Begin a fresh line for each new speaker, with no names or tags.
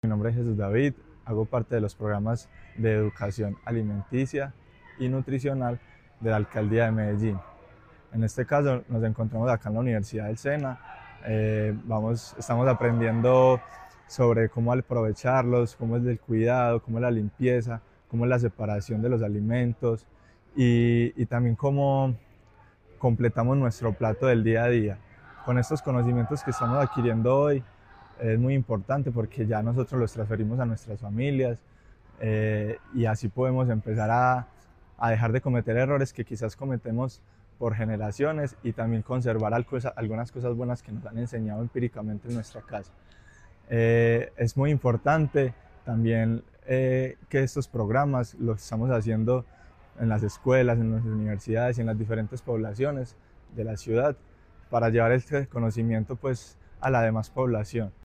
Mi nombre es Jesús David, hago parte de los programas de educación alimenticia y nutricional de la Alcaldía de Medellín. En este caso nos encontramos acá en la Universidad del SENA. Estamos aprendiendo sobre cómo aprovecharlos, cómo es el cuidado, cómo es la limpieza, cómo es la separación de los alimentos y también cómo completamos nuestro plato del día a día. Con estos conocimientos que estamos adquiriendo hoy es muy importante porque ya nosotros los transferimos a nuestras familias y así podemos empezar a dejar de cometer errores que quizás cometemos por generaciones y también conservar algunas cosas buenas que nos han enseñado empíricamente en nuestra casa. Es muy importante también que estos programas los estamos haciendo en las escuelas, en las universidades y en las diferentes poblaciones de la ciudad para llevar este conocimiento pues a la demás población.